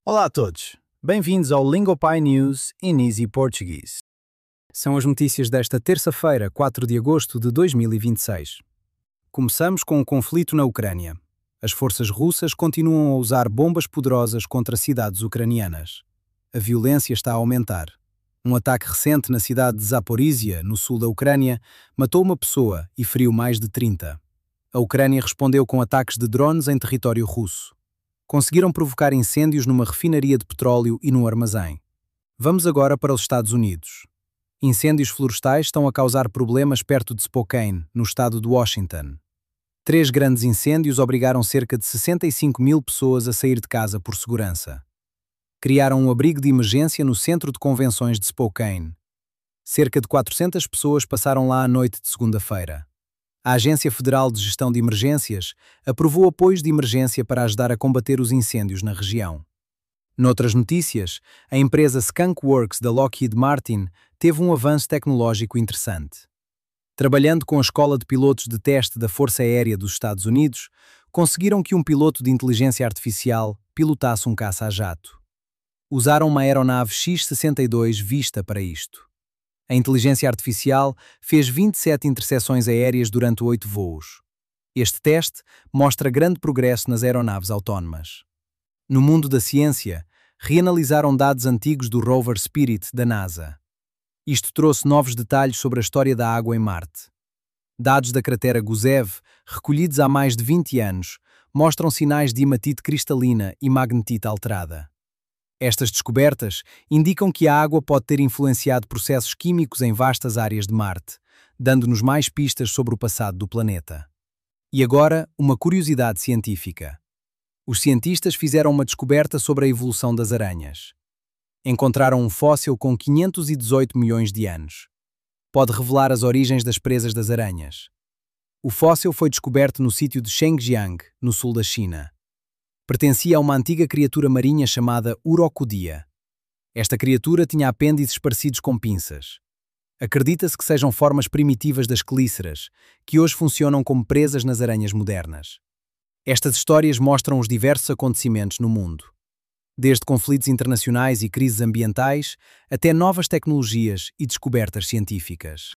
Olá a todos, bem-vindos ao LingoPie News in Easy Portuguese. São as notícias desta terça-feira, 4 de agosto de 2026. Começamos com o conflito na Ucrânia. As forças russas continuam a usar bombas poderosas contra cidades ucranianas. A violência está a aumentar. Um ataque recente na cidade de Zaporizhia, no sul da Ucrânia, matou uma pessoa e feriu mais de 30. A Ucrânia respondeu com ataques de drones em território russo. Conseguiram provocar incêndios numa refinaria de petróleo e num armazém. Vamos agora para os Estados Unidos. Incêndios florestais estão a causar problemas perto de Spokane, no estado de Washington. 3 grandes incêndios obrigaram cerca de 65 mil pessoas a sair de casa por segurança. Criaram um abrigo de emergência no centro de convenções de Spokane. Cerca de 400 pessoas passaram lá à noite de segunda-feira. A Agência Federal de Gestão de Emergências aprovou apoios de emergência para ajudar a combater os incêndios na região. Noutras notícias, a empresa Skunk Works da Lockheed Martin teve um avanço tecnológico interessante. Trabalhando com a Escola de Pilotos de Teste da Força Aérea dos Estados Unidos, conseguiram que um piloto de inteligência artificial pilotasse um caça a jato. Usaram uma aeronave X-62 vista para isto. A inteligência artificial fez 27 interseções aéreas durante 8 voos. Este teste mostra grande progresso nas aeronaves autónomas. No mundo da ciência, reanalisaram dados antigos do rover Spirit da NASA. Isto trouxe novos detalhes sobre a história da água em Marte. Dados da cratera Gusev, recolhidos há mais de 20 anos, mostram sinais de hematite cristalina e magnetite alterada. Estas descobertas indicam que a água pode ter influenciado processos químicos em vastas áreas de Marte, dando-nos mais pistas sobre o passado do planeta. E agora, uma curiosidade científica. Os cientistas fizeram uma descoberta sobre a evolução das aranhas. Encontraram um fóssil com 518 milhões de anos. Pode revelar as origens das presas das aranhas. O fóssil foi descoberto no sítio de Shengjiang, no sul da China. Pertencia a uma antiga criatura marinha chamada Urocodia. Esta criatura tinha apêndices parecidos com pinças. Acredita-se que sejam formas primitivas das quelíceras, que hoje funcionam como presas nas aranhas modernas. Estas histórias mostram os diversos acontecimentos no mundo. Desde conflitos internacionais e crises ambientais, até novas tecnologias e descobertas científicas.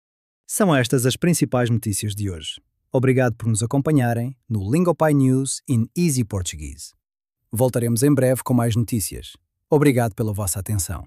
São estas as principais notícias de hoje. Obrigado por nos acompanharem no LingoPie News in Easy Portuguese. Voltaremos em breve com mais notícias. Obrigado pela vossa atenção.